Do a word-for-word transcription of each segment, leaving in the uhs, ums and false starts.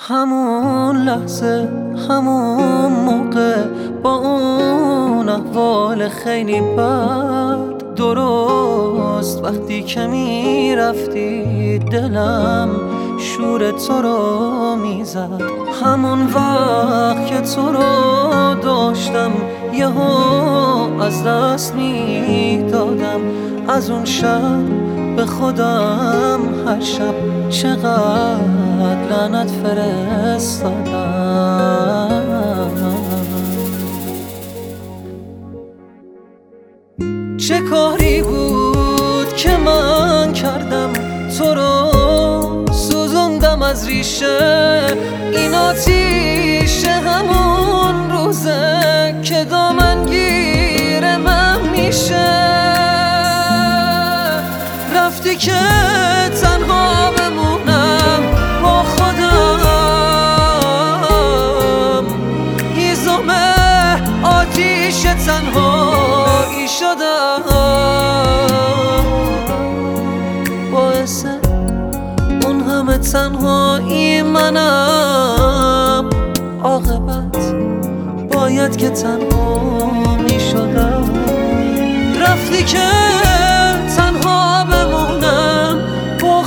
همون لحظه همون موقع با اون احوال خیلی بد، درست وقتی که میرفتی دلم شور تو رو میزد. همون وقت که تو رو داشتم یهو از دست میدادم. از اون شب به خودم هر شب چقدر لعنت فرستادم. چه کاری بود که من کردم تو رو سوزوندم از ریشه؟ این آتیشه همون روزه که دامنگیر من میشه. رفتی که تنها بمونم با خودم، هیزم آتیش تنهایی شدم. باعث اون همه تنهایی منم، عاقبت باید که تنها می شدم. رفتی که تنها بمونم با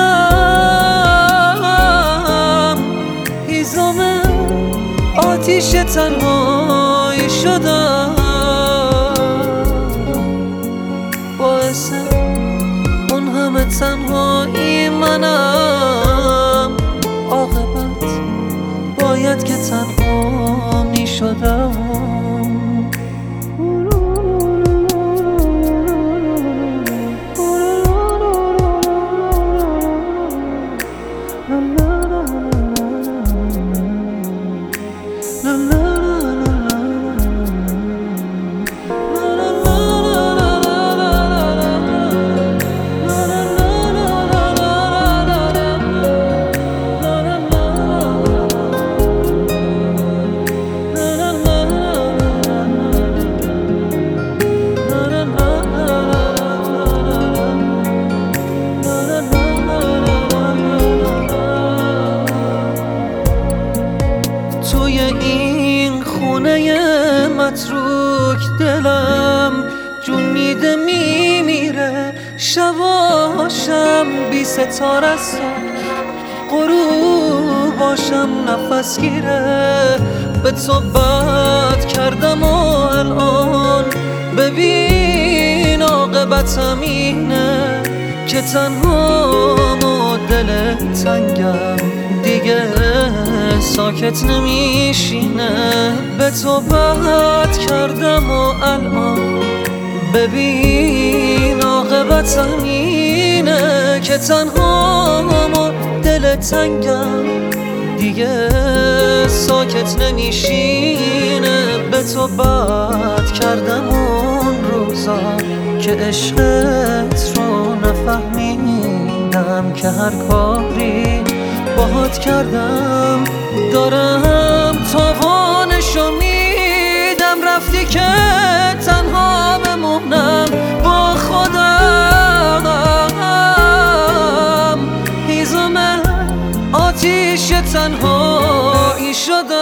خودم، هیزم آتیش تنهایی شدم. باعث اون همه تنهایی منم، عاقبت باید که تنها می شدم. توی این خونه متروک دلم جون میده میمیره. شباشم بی ستاره است، غروباشم نفس گیره. به تو بد کردم و الان ببین عاقبتم اینه که تنهام و دل تنگم دیگه ساکت نمیشینه. به تو بد کردم و الان ببین عاقبتم اینه که تنهام و دل تنگم دیگه ساکت نمیشینه. به تو بد کردم اون روزا که عشقت رو نفهمیدم، که هر کاری باهات کردم دارم تاوانشو میدم. رفتی که تنها بمونم با خودم، هیزم آتیش تنهایی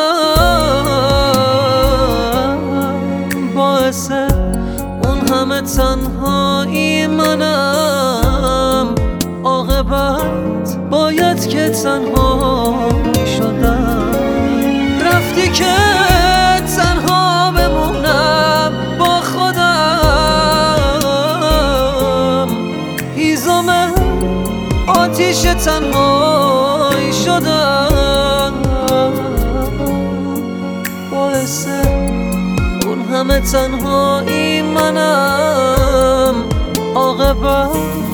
شدم. باعث اون همه تنهایی منم، عاقبت باید که تنها می شدم. رفتی که تنها بمونم با خودم، هیزم آتیش تنهایی شدم. باعث اون همه تنهایی منم، عاقبت